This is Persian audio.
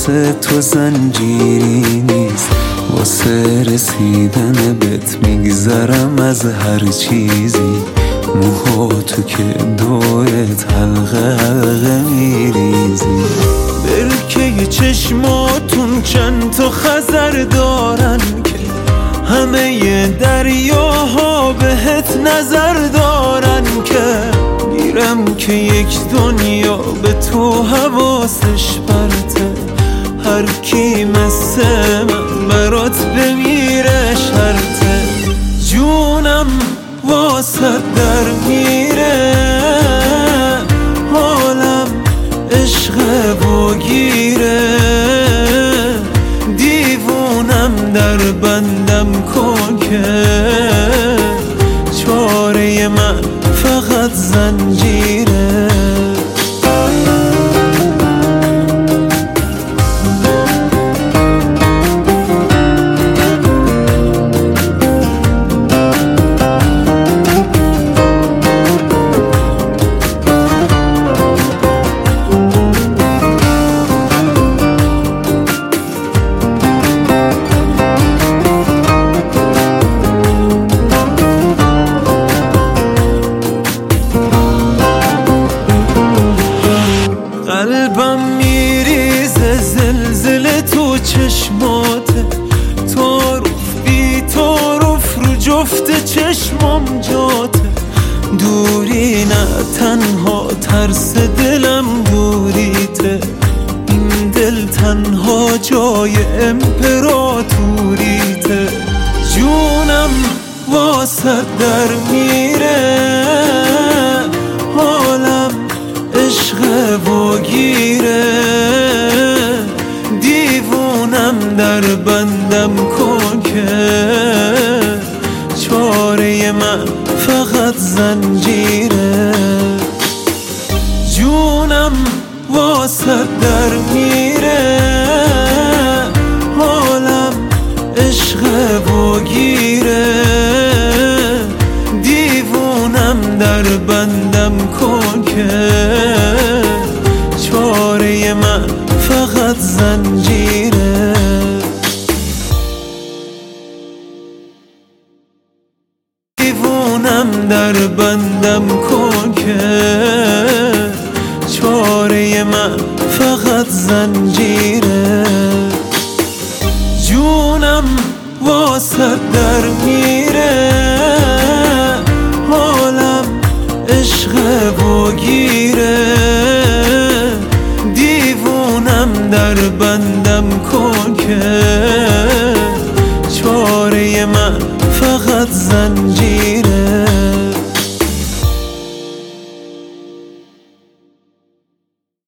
واسه تو زنجیری نیست، واسه رسیدن بهت میگذرم از هر چیزی. موهاتو که دورت حلقه میریزی. برکه چشماتون چند تا خزر دارن که همه دریاها بهت نظر دارن که میرم که یک دنیا به تو حواسش پرته. هر کی مثل من برات بمیره شرطه. جونم واسه در میره، حالم عشق و گیره. دیوونم در بندم کن که چاره من فقط زنجیره. قلبم میریزه زلزله تو چشماته. تعارف بی تعارف رو جفت چشمام جاته. دوری نه تنها ترس دلم دوریته. این دل تنها جای امپراتوریته. جونم واسه در میره، حالم عشق و گیره. دیوونم در بندم کن که چاره من فقط زنجیره. جونم واسه در میره، حالم عشق و گیره. دیوونم در بندم کن که چاره من فقط زنجیره. دیوونم در بندم کن که چاره من فقط زنجیره. جونم واسه در میره، حالم عشق و گیره. دیوونم در بندم کن که